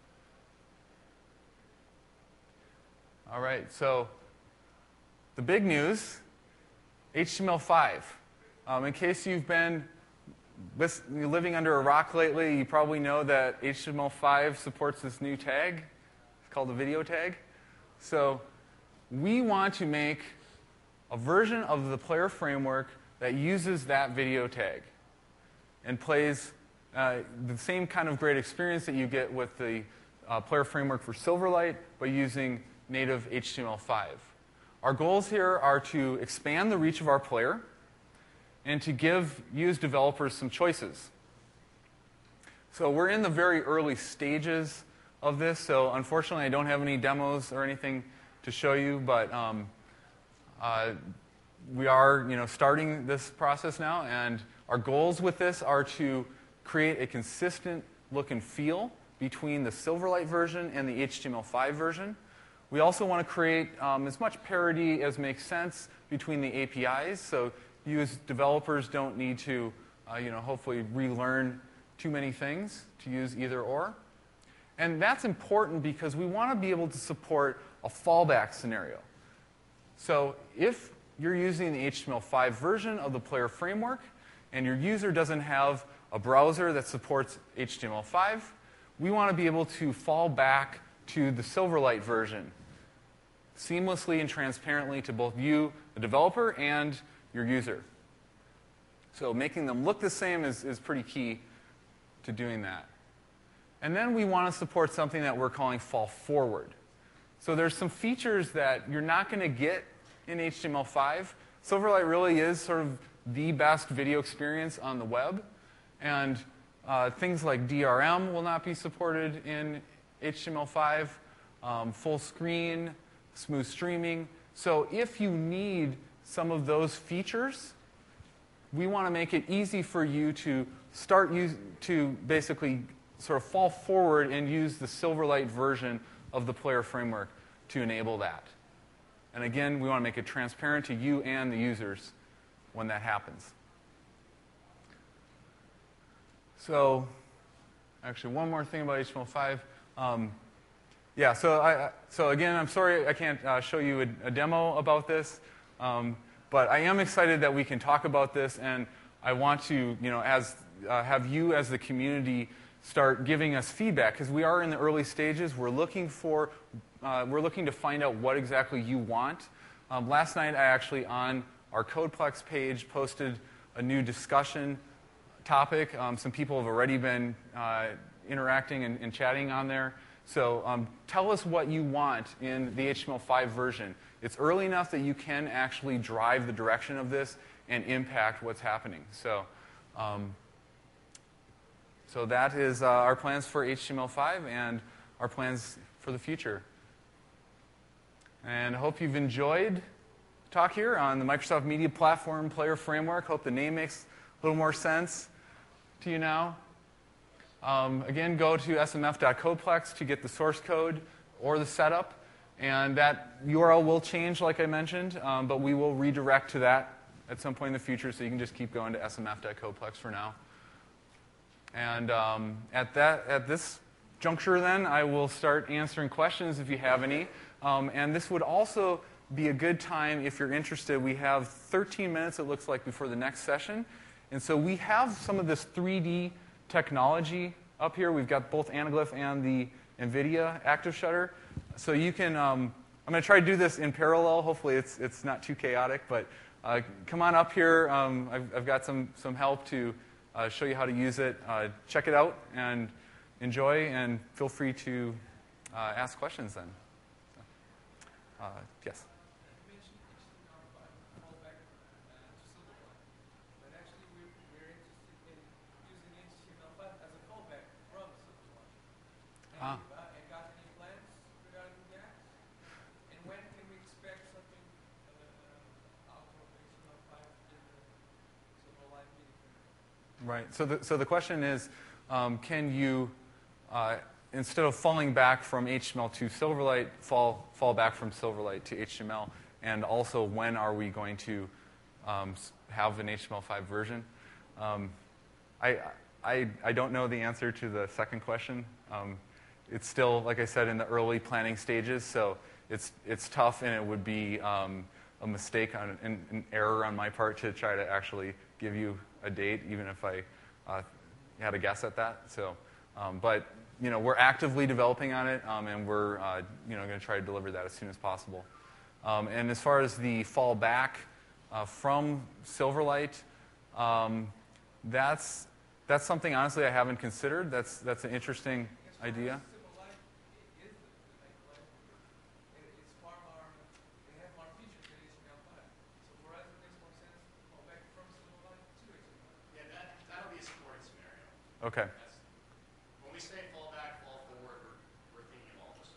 All right, so the big news, H T M L five. Um, in case you've been living under a rock lately, you probably know that H T M L five supports this new tag. It's called the video tag. So we want to make a version of the player framework that uses that video tag and plays uh, the same kind of great experience that you get with the uh, player framework for Silverlight, but using native H T M L five. Our goals here are to expand the reach of our player and to give use developers some choices. So we're in the very early stages of this, so unfortunately I don't have any demos or anything to show you, but um, uh, we are, you know, starting this process now, and our goals with this are to create a consistent look and feel between the Silverlight version and the H T M L five version. We also want to create um, as much parity as makes sense between the A P Is, so you as developers don't need to, uh, you know, hopefully relearn too many things to use either or. And that's important because we want to be able to support a fallback scenario. So if you're using the H T M L five version of the player framework and your user doesn't have a browser that supports H T M L five, we want to be able to fall back to the Silverlight version seamlessly and transparently to both you, the developer, and your user. So making them look the same is, is pretty key to doing that. And then we want to support something that we're calling fall forward. So there's some features that you're not going to get in H T M L five. Silverlight really is sort of the best video experience on the web. And uh, things like D R M will not be supported in H T M L five, um, full screen, smooth streaming. So if you need some of those features, we want to make it easy for you to start use, to basically sort of fall forward and use the Silverlight version of the player framework to enable that. And again, we want to make it transparent to you and the users when that happens. So, actually, one more thing about H T M L five. Um, yeah, so, I, so again, I'm sorry I can't uh, show you a, a demo about this, um, but I am excited that we can talk about this, and I want to, you know, as uh, have you as the community start giving us feedback, because we are in the early stages. We're looking for, uh, we're looking to find out what exactly you want. Um, last night, I actually on our CodePlex page posted a new discussion topic. Um, some people have already been uh, interacting and, and chatting on there. So um, tell us what you want in the H T M L five version. It's early enough that you can actually drive the direction of this and impact what's happening. So, um, so that is uh, our plans for H T M L five and our plans for the future. And I hope you've enjoyed the talk here on the Microsoft Media Platform Player Framework. Hope the name makes a little more sense to you now. Um, again, go to S M F dot codeplex to get the source code or the setup. And that U R L will change, like I mentioned, um, but we will redirect to that at some point in the future, so you can just keep going to S M F dot codeplex for now. And um, at, that, at this juncture, then, I will start answering questions if you have any. Um, and this would also be a good time if you're interested. We have thirteen minutes, it looks like, before the next session. And so we have some of this three D technology up here. We've got both Anaglyph and the NVIDIA Active Shutter. So you can, um, I'm going to try to do this in parallel. Hopefully it's, it's not too chaotic. But uh, come on up here. Um, I've, I've got some, some help to uh, show you how to use it. Uh, check it out and enjoy. And feel free to uh, ask questions then. Uh, yes? Ah. And got any plans regarding that? And when can we expect something uh, out of H T M L five in the Silverlight meeting? Right. So the, so the question is, um, can you, uh, instead of falling back from H T M L to Silverlight, fall, fall back from Silverlight to H T M L? And also, when are we going to um, have an H T M L five version? Um, I, I, I don't know the answer to the second question. Um, It's still, like I said, in the early planning stages, so it's it's tough, and it would be um, a mistake, on, an, an error on my part to try to actually give you a date, even if I uh, had a guess at that. So, um, but you know, we're actively developing on it, um, and we're uh, you know going to try to deliver that as soon as possible. Um, and as far as the fall back uh, from Silverlight, um, that's that's something honestly I haven't considered. That's that's an interesting idea. Okay. When we say fall back, fall forward, we're, we're thinking of all this.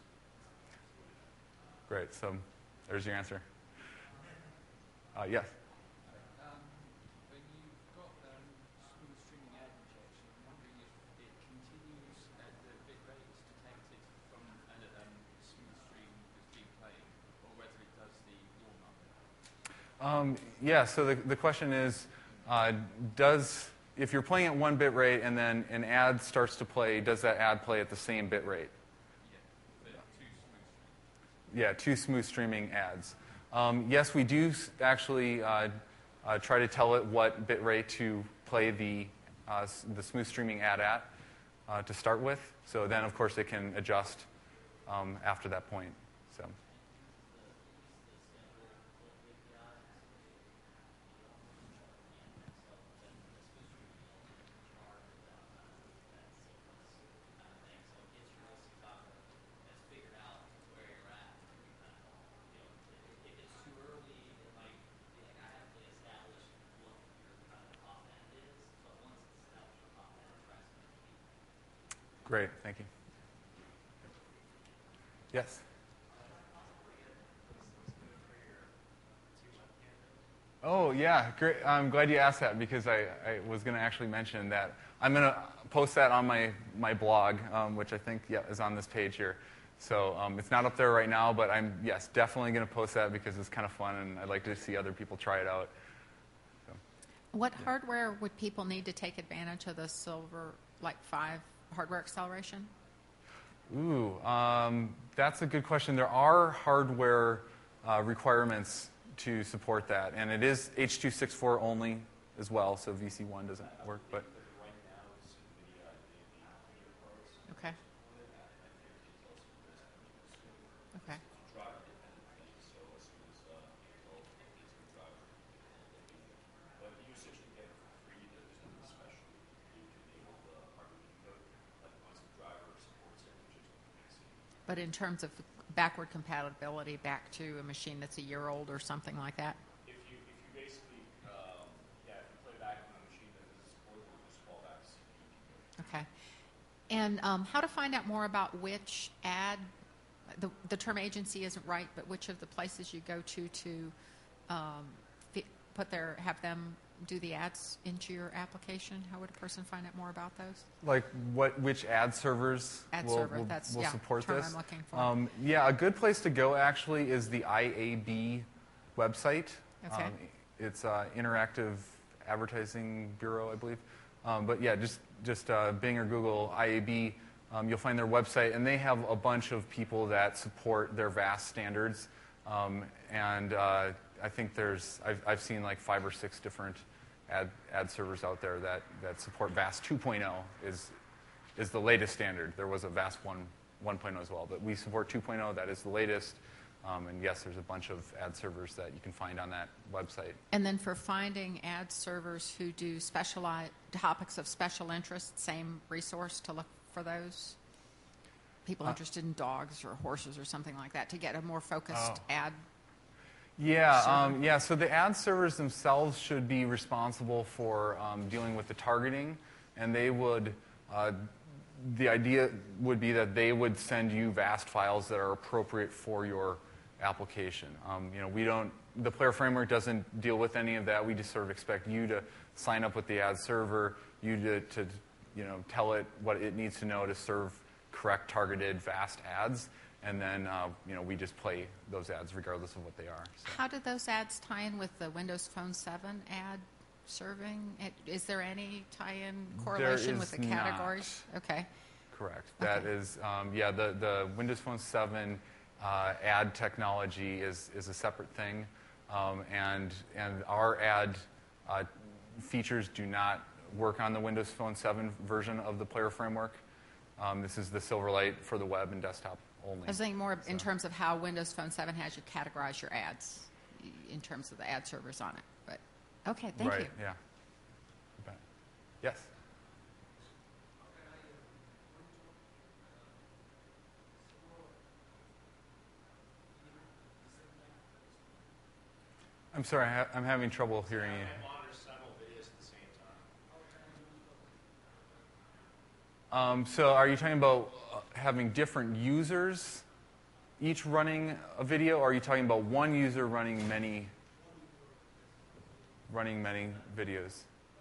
Great. So there's your answer. Uh, yes? Um, when you've got um, smooth streaming ad injection, I'm wondering if it continues at the bit rates detected from an um, smooth stream that's being played, or whether it does the warm-up. Um, yeah, so the, the question is, uh, does... If you're playing at one bit rate and then an ad starts to play, does that ad play at the same bit rate? Yeah, but two smooth Yeah, two smooth streaming ads. Um, yes, we do actually uh, uh, try to tell it what bit rate to play the, uh, the smooth streaming ad at uh, to start with. So then, of course, it can adjust um, after that point. So. Great, thank you. Yes? Oh, yeah, great. I'm glad you asked that because I, I was going to actually mention that I'm going to post that on my, my blog, um, which I think yeah, is on this page here. So um, it's not up there right now, but I'm, yes, definitely going to post that because it's kind of fun, and I'd like to see other people try it out. So, What yeah. hardware would people need to take advantage of the Silver like five hardware acceleration? Ooh, um, that's a good question. There are hardware uh, requirements to support that, and it is H two sixty-four only as well, so V C one doesn't work. But okay. Okay. But in terms of backward compatibility back to a machine that's a year old or something like that? If you, if you basically, um, yeah, if you play back on a machine that is supportable, just fall back to C D. Okay. And um, how to find out more about which ad, the, the term agency isn't right, but which of the places you go to to um, put their, have them do the ads into your application? How would a person find out more about those? Like what, which ad servers ad will, server, will, that's, will yeah, support term this? I'm looking for. Um, yeah, a good place to go actually is the I A B website. Okay. Um, it's uh, Interactive Advertising Bureau, I believe. Um, but yeah, just just uh, Bing or Google I A B. Um, you'll find their website, and they have a bunch of people that support their V A S standards. Um, and uh, I think there's I've, I've seen like five or six different ad ad servers out there that, that support V A S two point oh is is the latest standard. There was a V A S one one point oh as well, but we support two point oh. That is the latest. Um, and yes, there's a bunch of ad servers that you can find on that website. And then for finding ad servers who do specialized topics of special interest, same resource to look for those? People Uh, interested in dogs or horses or something like that to get a more focused oh. ad? Yeah, server? um, yeah. So the ad servers themselves should be responsible for um, dealing with the targeting, and they would. Uh, the idea would be that they would send you V A S files that are appropriate for your application. Um, you know, we don't. The Player Framework doesn't deal with any of that. We just sort of expect you to sign up with the ad server, you to, to you know, tell it what it needs to know to serve correct targeted V A S ads, and then uh, you know, we just play those ads regardless of what they are. So. How did those ads tie in with the Windows Phone seven ad serving? Is there any tie-in correlation with the categories? Not. Okay. Correct. That okay. is, um, yeah, the, the Windows Phone seven uh, ad technology is, is a separate thing, um, and, and our ad uh, features do not work on the Windows Phone seven version of the Player Framework. Um, this is the Silverlight for the web and desktop only. I was thinking more so. in terms of how Windows Phone seven has you categorize your ads in terms of the ad servers on it. But okay, thank right, you. Yeah. Yes. I'm sorry, I ha- I'm having trouble hearing you. Um, so are you talking about uh, having different users each running a video, or are you talking about one user running many running many videos?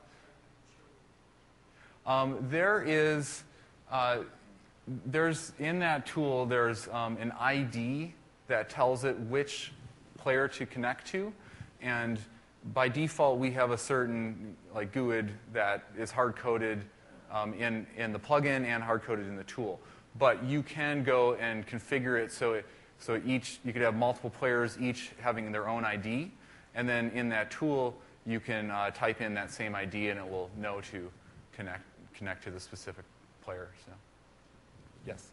Um, there is uh, there's in that tool there's um, an I D that tells it which player to connect to, and by default we have a certain like G U I D that is hard coded um, in in the plugin and hard coded in the tool. But you can go and configure it so it, so each you could have multiple players each having their own I D, and then in that tool you can uh, type in that same I D and it will know to connect connect to the specific player. So, yes.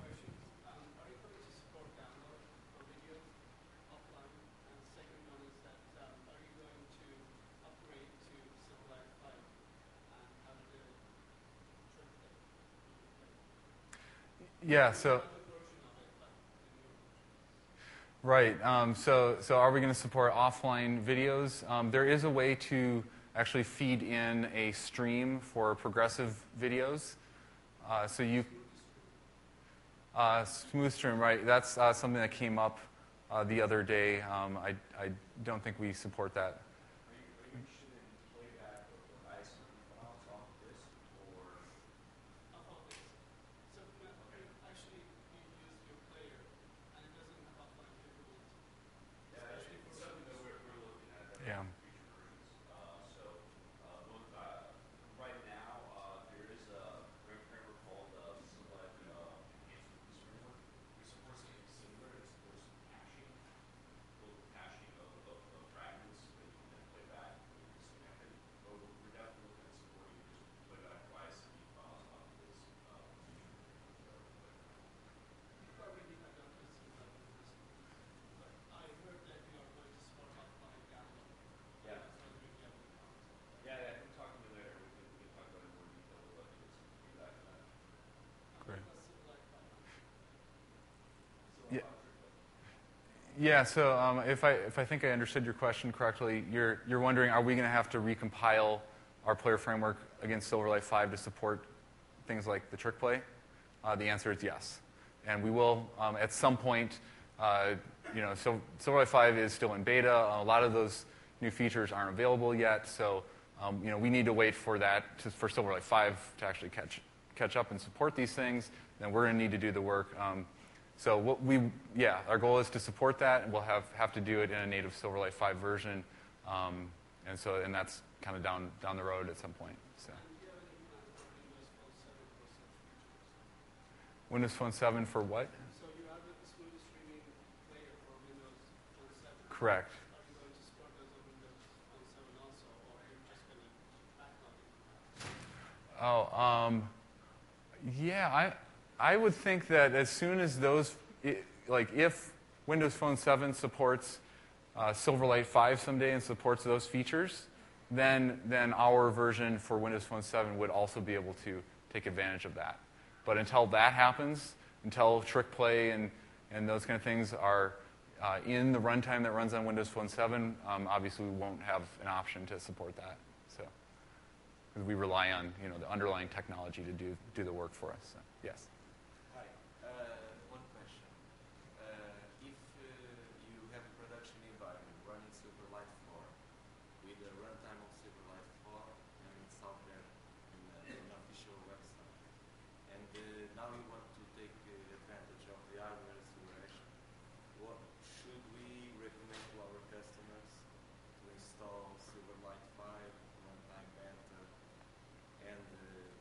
Yeah, so right. Um, so, so are we going to support offline videos? Um, there is a way to actually feed in a stream for progressive videos. Uh, so you uh, Smooth Stream, right? That's uh, something that came up uh, the other day. Um, I, I don't think we support that. Yeah. Uh, so, uh, those, uh, right now, uh, there is a framework called uh, Silverlight uh, Enhanced Release Framework. It supports something similar. It supports caching, local caching of, of, of fragments that you can then play back with this method. But we're we're definitely looking at supporting just playback of I S M P files off of this uh, feature. You already had done this in that business, but I heard that you are going to support like five gallon. Yeah. I was wondering if you have any comments on that. Yeah, yeah, if you talk to me later, we can, we can talk about it in more detail, but it's feedback on that. Great. What's Silverlight five? Yeah. Yeah, so um, if I if I think I understood your question correctly, you're you're wondering, are we going to have to recompile our player framework against Silverlight five to support things like the trick play? Uh, the answer is yes, and we will um, at some point. Uh, you know, so Silverlight five is still in beta. A lot of those new features aren't available yet, so um, you know we need to wait for that to, for Silverlight five to actually catch catch up and support these things. Then we're going to need to do the work. Um, So what we, yeah, our goal is to support that, and we'll have, have to do it in a native Silverlight five version, um, and so and that's kind of down down the road at some point. So And do you have any plans for Windows Phone seven for such features? Windows Phone seven for what? So you have a smooth streaming player for Windows Phone seven. Correct. Are you going to support those on Windows Phone seven also, or are you just going to backlog it? Oh, um, yeah, I I would think that as soon as those, I like if Windows Phone seven supports uh, Silverlight five someday and supports those features, then then our version for Windows Phone seven would also be able to take advantage of that. But until that happens, until Trick Play and, and those kind of things are uh, in the runtime that runs on Windows Phone seven, um, obviously we won't have an option to support that. So, because we rely on you know the underlying technology to do do the work for us. So, yes. Hi. Uh, one question. Uh, if uh, you have a production environment running Silverlight four with a runtime of Silverlight four and it's out there in uh, an official website, and uh, now you want to take uh, advantage of the hardware acceleration, what should we recommend to our customers to install Silverlight five, runtime beta, and uh,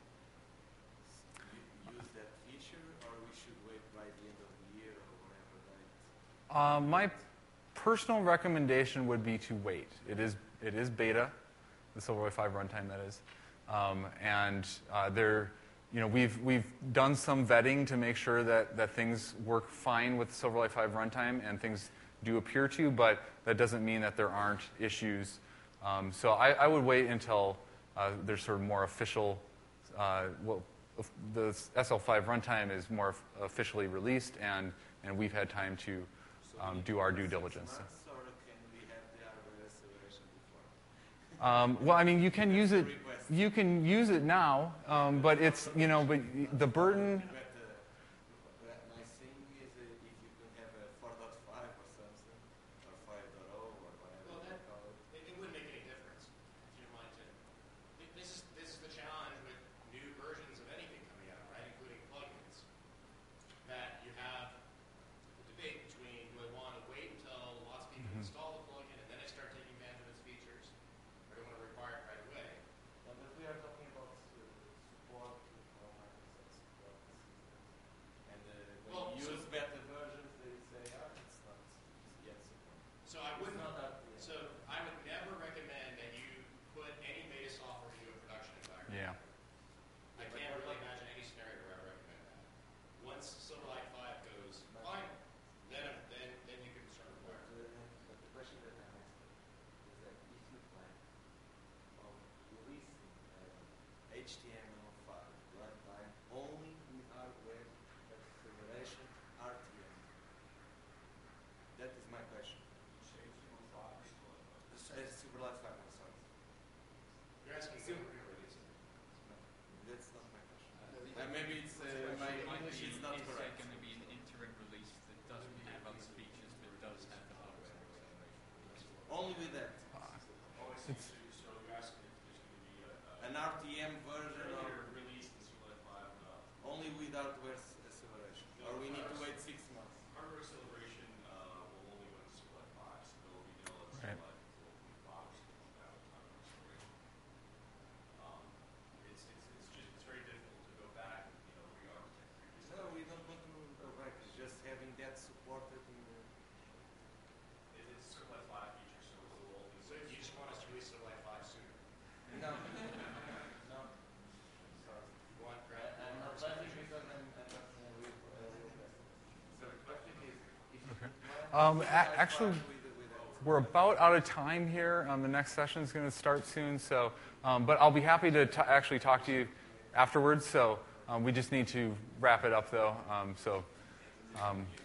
use that feature, or we should wait by the end of the year or whatever date? Uh, my personal recommendation would be to wait. It is it is beta, the Silverlight five runtime that is, um, and uh, there, you know, we've we've done some vetting to make sure that, that things work fine with Silverlight five runtime, and things do appear to, but that doesn't mean that there aren't issues. Um, so I, I would wait until uh, there's sort of more official. Uh, well, the S L five runtime is more officially released, and, and we've had time to um, do our due diligence. Six months, or can we have the hardware acceleration before? Um, well, I mean, you can use it. You can use it now, um, but it's you know, but the burden. But uh, but my thing is uh, if you can have a four point five or something, or five point oh or whatever Well, you that- call it. It, it wouldn't make any difference, if you don't mind, Tim. Th- This is, this is the challenge with new versions of anything coming out, right, including plugins, that you have the debate between do I want to wait until lots of people Mhm. install the plugin and then I start taking advantage of its features, or do I want to require it right away? No, but we are talking about uh, support for Microsoft support systems. And uh, when Well, you so- use beta versions, they say, ah, it's not yet support. So I It's wouldn't, not that yet. so I would never recommend that you put any beta software into a production environment. Yeah. I can't really imagine any scenario where I would recommend that. Once Silverlight five goes fine, then then then you can start But, requiring. uh, but the question that I'm asking is that if you plan on releasing uh, H T M L five runtime only with hardware acceleration R T M, that is my question. Um, a- actually, we're about out of time here. Um, the next session is going to start soon, so um, but I'll be happy to t- actually talk to you afterwards. So um, we just need to wrap it up, though. Um, so. Um,